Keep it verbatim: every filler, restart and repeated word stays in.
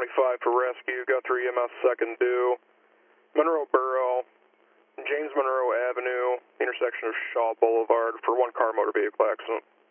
twenty-five for rescue, Guthrie E M S second due. Monroe Borough, James Monroe Avenue, intersection of Shaw Boulevard for one car motor vehicle accident.